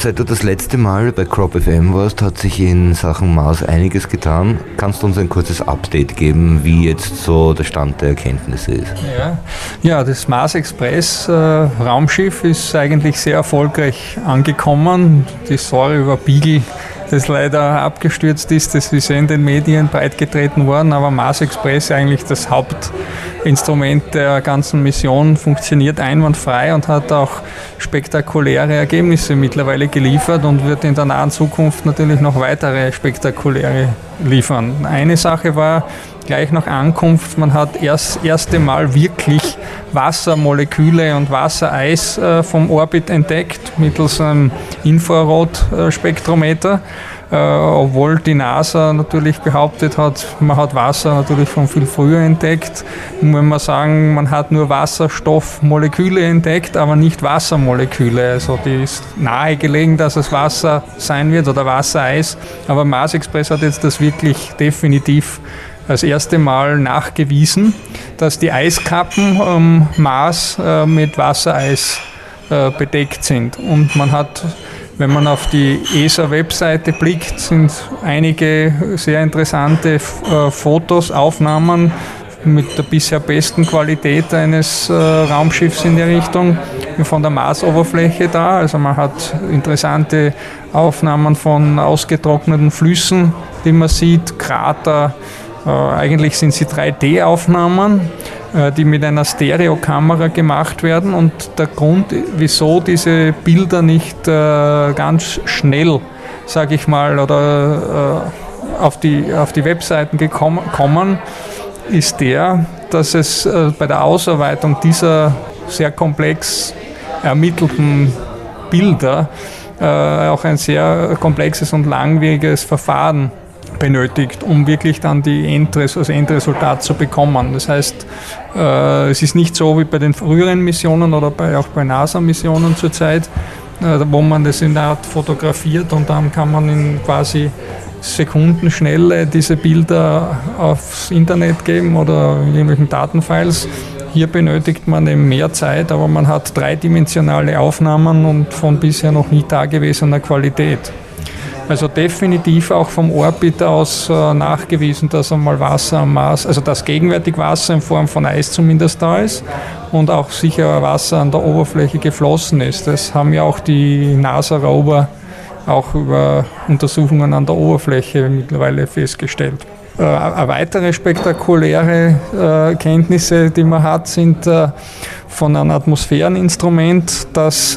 Seit du das letzte Mal bei Crop FM warst, hat sich in Sachen Mars einiges getan. Kannst du uns ein kurzes Update geben, wie jetzt so der Stand der Erkenntnisse ist? Ja, das Mars Express Raumschiff ist eigentlich sehr erfolgreich angekommen. Die Story über Beagle, das leider abgestürzt ist, das ist in den Medien breitgetreten worden, aber Mars Express eigentlich das Hauptinstrument der ganzen Mission, funktioniert einwandfrei und hat auch spektakuläre Ergebnisse mittlerweile geliefert und wird in der nahen Zukunft natürlich noch weitere spektakuläre liefern. Eine Sache war gleich nach Ankunft, man hat erste Mal wirklich Wassermoleküle und Wassereis vom Orbit entdeckt mittels einem Infrarotspektrometer. Obwohl die NASA natürlich behauptet hat, man hat Wasser natürlich schon viel früher entdeckt. Wenn man sagen, man hat nur Wasserstoffmoleküle entdeckt, aber nicht Wassermoleküle. Also die ist nahegelegen, dass es Wasser sein wird oder Wassereis. Aber Mars Express hat jetzt das wirklich definitiv das erste Mal nachgewiesen, dass die Eiskappen am Mars mit Wassereis bedeckt sind. Und man hat, wenn man auf die ESA-Webseite blickt, sind einige sehr interessante Fotos, Aufnahmen mit der bisher besten Qualität eines Raumschiffs in der Richtung von der Marsoberfläche da. Also man hat interessante Aufnahmen von ausgetrockneten Flüssen, die man sieht, Krater. Eigentlich sind sie 3D-Aufnahmen, die mit einer Stereokamera gemacht werden, und der Grund, wieso diese Bilder nicht ganz schnell, sage ich mal, oder auf die Webseiten kommen, ist der, dass es bei der Ausarbeitung dieser sehr komplex ermittelten Bilder auch ein sehr komplexes und langwieriges Verfahren benötigt, um wirklich dann das Endresultat zu bekommen. Das heißt, es ist nicht so wie bei den früheren Missionen oder auch bei NASA-Missionen zurzeit, wo man das in der Art fotografiert und dann kann man in quasi Sekundenschnelle diese Bilder aufs Internet geben oder in irgendwelchen Datenfiles. Hier benötigt man eben mehr Zeit, aber man hat dreidimensionale Aufnahmen und von bisher noch nie dagewesener Qualität. Also definitiv auch vom Orbit aus nachgewiesen, dass einmal Wasser am Mars, also dass gegenwärtig Wasser in Form von Eis zumindest da ist und auch sicher Wasser an der Oberfläche geflossen ist. Das haben ja auch die NASA-Rover auch über Untersuchungen an der Oberfläche mittlerweile festgestellt. Weitere spektakuläre Kenntnisse, die man hat, sind von einem Atmosphäreninstrument, das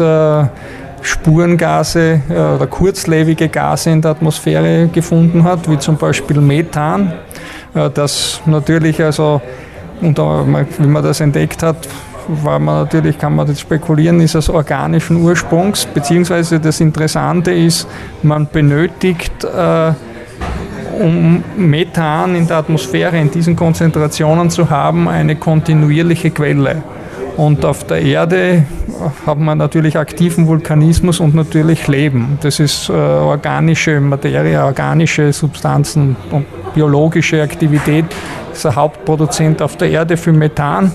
Spurengase oder kurzlebige Gase in der Atmosphäre gefunden hat, wie zum Beispiel Methan, das natürlich, also, wie man das entdeckt hat, kann man das spekulieren, ist es organischen Ursprungs, beziehungsweise das Interessante ist, man benötigt, um Methan in der Atmosphäre in diesen Konzentrationen zu haben, eine kontinuierliche Quelle. Und auf der Erde hat man natürlich aktiven Vulkanismus und natürlich Leben. Das ist organische Materie, organische Substanzen und biologische Aktivität. Das ist der Hauptproduzent auf der Erde für Methan.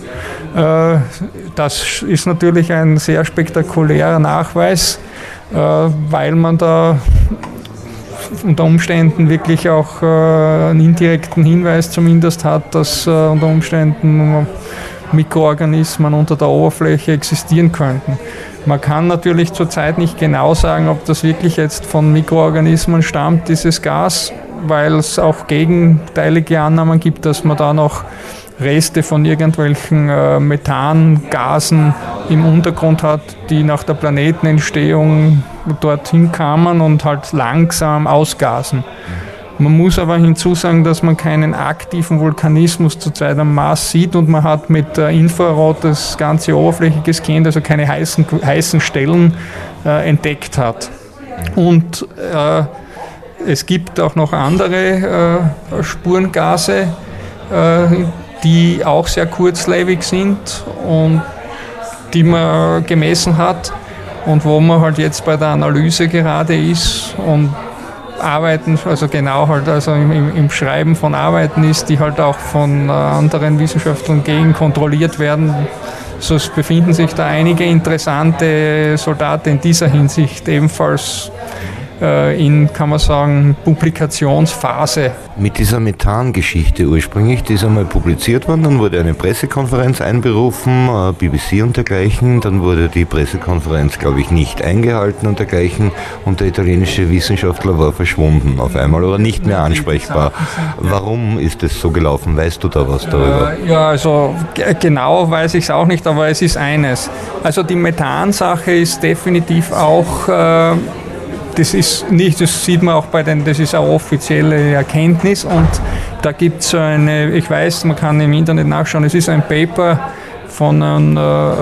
Das ist natürlich ein sehr spektakulärer Nachweis, weil man da unter Umständen wirklich auch einen indirekten Hinweis zumindest hat, dass unter Umständen Mikroorganismen unter der Oberfläche existieren könnten. Man kann natürlich zurzeit nicht genau sagen, ob das wirklich jetzt von Mikroorganismen stammt, dieses Gas, weil es auch gegenteilige Annahmen gibt, dass man da noch Reste von irgendwelchen Methangasen im Untergrund hat, die nach der Planetenentstehung dorthin kamen und halt langsam ausgasen. Man muss aber hinzusagen, dass man keinen aktiven Vulkanismus zurzeit am Mars sieht und man hat mit Infrarot das ganze Oberfläche gescannt, also keine heißen Stellen entdeckt hat. Und es gibt auch noch andere Spurengase, die auch sehr kurzlebig sind und die man gemessen hat und wo man halt jetzt bei der Analyse gerade ist und Arbeiten, also genau halt, also im Schreiben von Arbeiten ist, die halt auch von anderen Wissenschaftlern kontrolliert werden, Also es befinden sich da einige interessante Resultate in dieser Hinsicht ebenfalls in, kann man sagen, Publikationsphase. Mit dieser Methan-Geschichte ursprünglich, die ist einmal publiziert worden, dann wurde eine Pressekonferenz einberufen, BBC und dergleichen, dann wurde die Pressekonferenz, glaube ich, nicht eingehalten und dergleichen und der italienische Wissenschaftler war verschwunden auf einmal oder nicht mehr ansprechbar. Warum ist es so gelaufen? Weißt du da was darüber? Ja, also genau weiß ich es auch nicht, aber es ist eines. Also die Methan-Sache ist definitiv auch... Das ist nicht, das sieht man auch das ist eine offizielle Erkenntnis und da gibt es so ich weiß, man kann im Internet nachschauen, es ist ein Paper von einem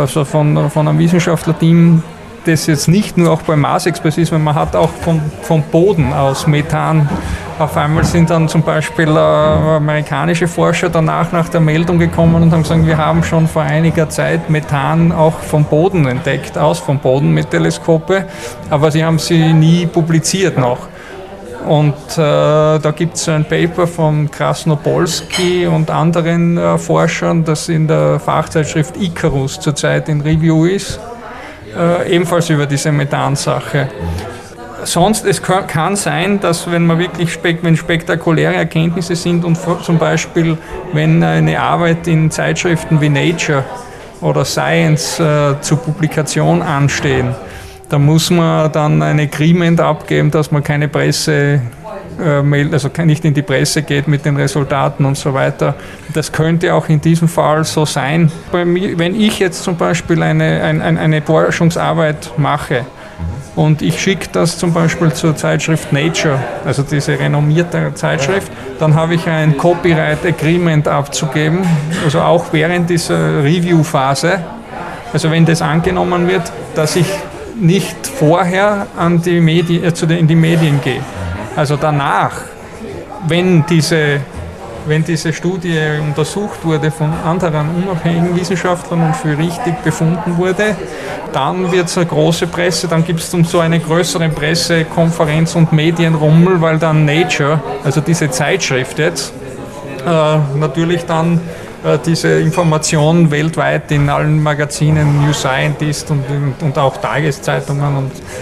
Wissenschaftlerteam, das jetzt nicht nur auch bei Mars-Express ist, weil man hat auch vom Boden aus Methan. Auf einmal sind dann zum Beispiel amerikanische Forscher danach nach der Meldung gekommen und haben gesagt, wir haben schon vor einiger Zeit Methan auch vom Boden entdeckt, vom Boden mit Teleskope, aber sie haben sie nie publiziert noch. Und da gibt es ein Paper von Krasnopolsky und anderen Forschern, das in der Fachzeitschrift Icarus zurzeit in Review ist, ebenfalls über diese Methan-Sache. Sonst, es kann sein, dass wenn spektakuläre Erkenntnisse sind und zum Beispiel, wenn eine Arbeit in Zeitschriften wie Nature oder Science zur Publikation anstehen, da muss man dann ein Agreement abgeben, dass man keine Presse also nicht in die Presse geht mit den Resultaten und so weiter. Das könnte auch in diesem Fall so sein. Wenn ich jetzt zum Beispiel eine Forschungsarbeit mache, und ich schicke das zum Beispiel zur Zeitschrift Nature, also diese renommierte Zeitschrift, dann habe ich ein Copyright Agreement abzugeben, also auch während dieser Review-Phase, also wenn das angenommen wird, dass ich nicht vorher in die Medien gehe. Also danach, wenn diese Studie untersucht wurde von anderen unabhängigen Wissenschaftlern und für richtig befunden wurde, dann wird es eine große Presse, dann gibt es so eine größere Pressekonferenz und Medienrummel, weil dann Nature, also diese Zeitschrift jetzt, natürlich dann diese Informationen weltweit in allen Magazinen, New Scientist und auch Tageszeitungen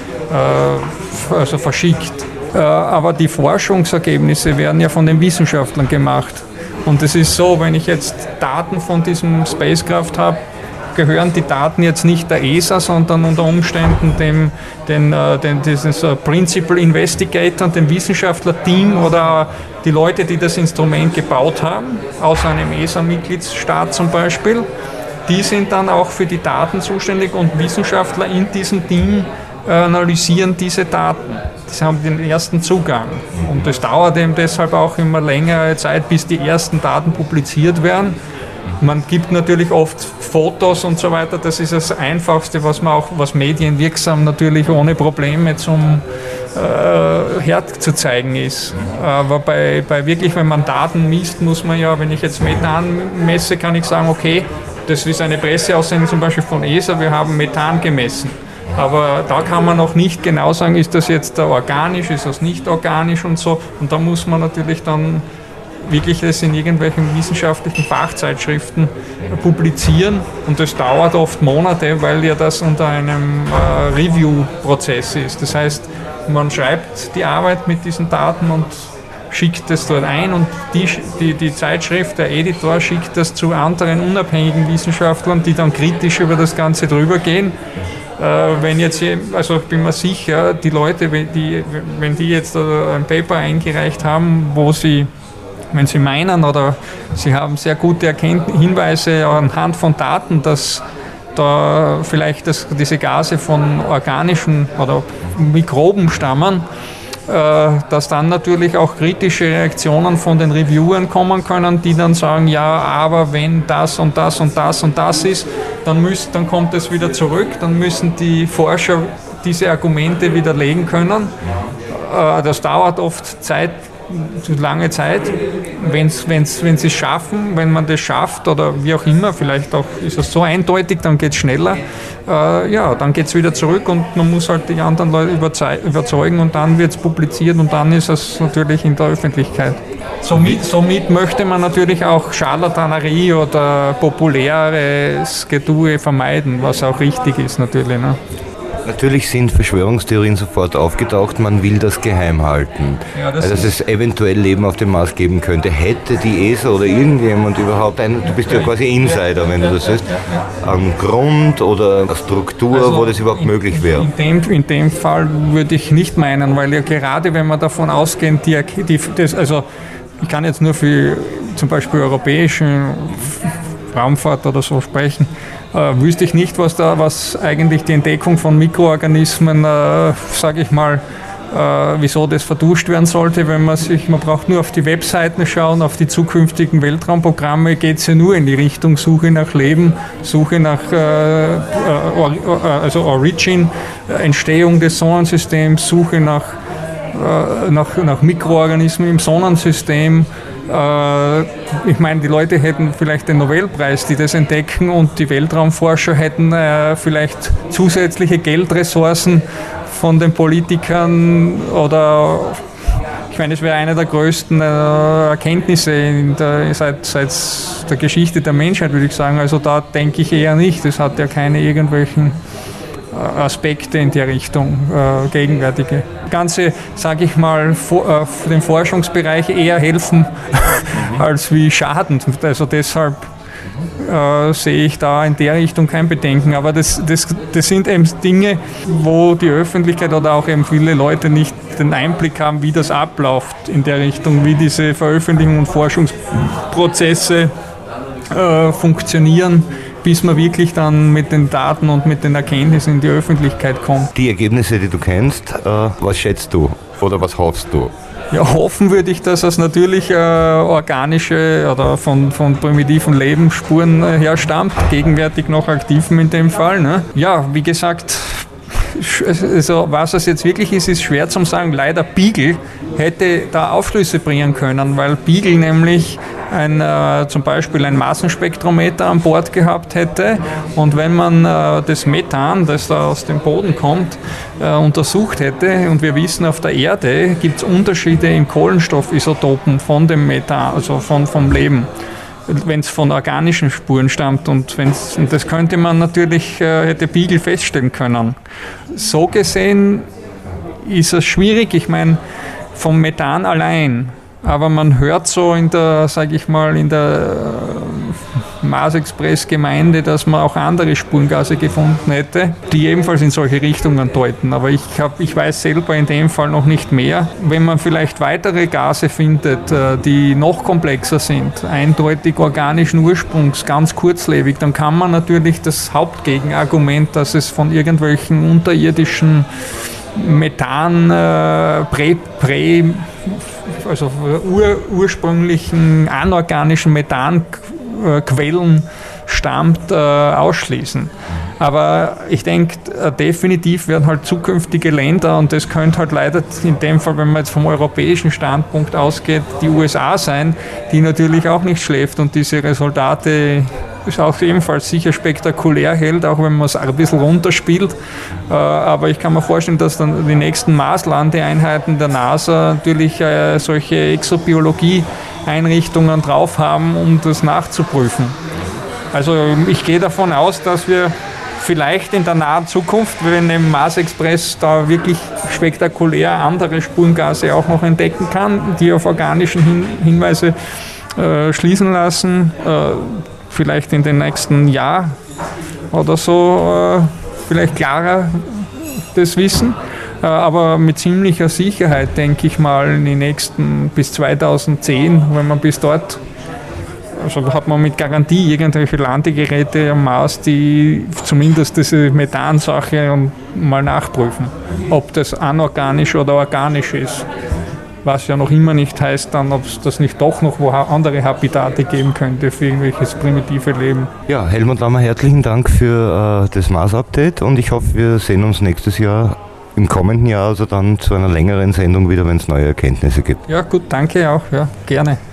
also verschickt. Aber die Forschungsergebnisse werden ja von den Wissenschaftlern gemacht. Und es ist so, wenn ich jetzt Daten von diesem Spacecraft habe, gehören die Daten jetzt nicht der ESA, sondern unter Umständen dieses Principal Investigator, dem Wissenschaftlerteam oder die Leute, die das Instrument gebaut haben, aus einem ESA-Mitgliedsstaat zum Beispiel. Die sind dann auch für die Daten zuständig und Wissenschaftler in diesem Team analysieren diese Daten. Die haben den ersten Zugang. Und es dauert eben deshalb auch immer längere Zeit, bis die ersten Daten publiziert werden. Man gibt natürlich oft Fotos und so weiter. Das ist das Einfachste, was medienwirksam natürlich ohne Probleme zum Herd zu zeigen ist. Aber wirklich, wenn man Daten misst, muss man ja, wenn ich jetzt Methan messe, kann ich sagen, okay, das ist eine Presseaussendung zum Beispiel von ESA, wir haben Methan gemessen. Aber da kann man noch nicht genau sagen, ist das jetzt organisch, ist das nicht organisch und so. Und da muss man natürlich dann wirklich das in irgendwelchen wissenschaftlichen Fachzeitschriften publizieren. Und das dauert oft Monate, weil ja das unter einem Review-Prozess ist. Das heißt, man schreibt die Arbeit mit diesen Daten und schickt das dort ein und die Zeitschrift, der Editor, schickt das zu anderen unabhängigen Wissenschaftlern, die dann kritisch über das Ganze drüber gehen. Also ich bin mir sicher, die Leute, wenn die jetzt ein Paper eingereicht haben, wenn sie meinen oder sie haben sehr gute Hinweise anhand von Daten, dass da vielleicht diese Gase von organischen oder Mikroben stammen, dass dann natürlich auch kritische Reaktionen von den Reviewern kommen können, die dann sagen, ja, aber wenn das und das und das und das ist, dann kommt es wieder zurück, dann müssen die Forscher diese Argumente widerlegen können. Das dauert oft Zeit, lange Zeit. Wenn sie es schaffen, wenn man das schafft oder wie auch immer, vielleicht auch ist es so eindeutig, dann geht es schneller. Dann geht es wieder zurück und man muss halt die anderen Leute überzeugen und dann wird es publiziert und dann ist es natürlich in der Öffentlichkeit. Somit möchte man natürlich auch Scharlatanerie oder populäres Getue vermeiden, was auch richtig ist natürlich. Ne? Natürlich sind Verschwörungstheorien sofort aufgetaucht, man will das geheim halten. Ja, dass es eventuell Leben auf dem Mars geben könnte. Hätte die ESA oder irgendjemand überhaupt du bist ja quasi Insider, wenn du das siehst, einen Grund oder eine Struktur, wo das überhaupt möglich wäre? In dem Fall würde ich nicht meinen, weil ja gerade wenn man davon ausgeht, ich kann jetzt nur für zum Beispiel europäische Raumfahrt oder so sprechen, wüsste ich nicht, was eigentlich die Entdeckung von Mikroorganismen, wieso das verduscht werden sollte, man braucht nur auf die Webseiten schauen, auf die zukünftigen Weltraumprogramme geht es ja nur in die Richtung Suche nach Leben, Suche nach Origin, Entstehung des Sonnensystems, Suche nach Mikroorganismen im Sonnensystem. Ich meine, die Leute hätten vielleicht den Nobelpreis, die das entdecken und die Weltraumforscher hätten vielleicht zusätzliche Geldressourcen von den Politikern oder ich meine, es wäre eine der größten Erkenntnisse seit der Geschichte der Menschheit, würde ich sagen. Also da denke ich eher nicht. Das hat ja keine irgendwelchen Aspekte in der Richtung, gegenwärtige. Ganze, sage ich mal, dem Forschungsbereich eher helfen als wie schaden. Also deshalb sehe ich da in der Richtung kein Bedenken. Aber das sind eben Dinge, wo die Öffentlichkeit oder auch eben viele Leute nicht den Einblick haben, wie das abläuft in der Richtung, wie diese Veröffentlichungen und Forschungsprozesse funktionieren, bis man wirklich dann mit den Daten und mit den Erkenntnissen in die Öffentlichkeit kommt. Die Ergebnisse, die du kennst, was schätzt du oder was hoffst du? Ja, hoffen würde ich, dass es natürlich organische oder von primitiven Lebensspuren herstammt, gegenwärtig noch aktiven in dem Fall. Ne? Ja, wie gesagt, also was es jetzt wirklich ist schwer zu sagen. Leider Beagle hätte da Aufschlüsse bringen können, weil Beagle nämlich zum Beispiel ein Massenspektrometer an Bord gehabt hätte und wenn man das Methan, das da aus dem Boden kommt, untersucht hätte und wir wissen, auf der Erde gibt es Unterschiede in Kohlenstoffisotopen von dem Methan, also vom Leben, wenn es von organischen Spuren stammt und das könnte man natürlich, hätte Beagle feststellen können. So gesehen ist es schwierig, ich meine, vom Methan allein. Aber man hört so in der Mars-Express-Gemeinde, dass man auch andere Spurengase gefunden hätte, die ebenfalls in solche Richtungen deuten. Aber ich weiß selber in dem Fall noch nicht mehr. Wenn man vielleicht weitere Gase findet, die noch komplexer sind, eindeutig organischen Ursprungs, ganz kurzlebig, dann kann man natürlich das Hauptgegenargument, dass es von irgendwelchen unterirdischen Methan, ursprünglichen anorganischen Methanquellen stammt, ausschließen. Aber ich denke, definitiv werden halt zukünftige Länder, und das könnte halt leider in dem Fall, wenn man jetzt vom europäischen Standpunkt ausgeht, die USA sein, die natürlich auch nicht schläft und diese Resultate ist auch ebenfalls sicher spektakulär hält, auch wenn man es ein bisschen runterspielt. Aber ich kann mir vorstellen, dass dann die nächsten Marslandeeinheiten der NASA natürlich solche Exobiologie-Einrichtungen drauf haben, um das nachzuprüfen. Also ich gehe davon aus, dass wir vielleicht in der nahen Zukunft, wenn im Mars Express da wirklich spektakulär andere Spurengase auch noch entdecken kann, die auf organischen Hinweise schließen lassen, vielleicht in den nächsten Jahr oder so vielleicht klarer das Wissen. Aber mit ziemlicher Sicherheit, denke ich mal, in den nächsten bis 2010, wenn man bis dort, also hat man mit Garantie irgendwelche Landegeräte am Mars, die zumindest diese Methansache mal nachprüfen, ob das anorganisch oder organisch ist. Was ja noch immer nicht heißt, dann, ob es das nicht doch noch andere Habitate geben könnte für irgendwelches primitive Leben. Ja, Helmut Lammer, herzlichen Dank für das Mars-Update und ich hoffe, wir sehen uns nächstes Jahr im kommenden Jahr also dann zu einer längeren Sendung wieder, wenn es neue Erkenntnisse gibt. Ja gut, danke auch, ja, gerne.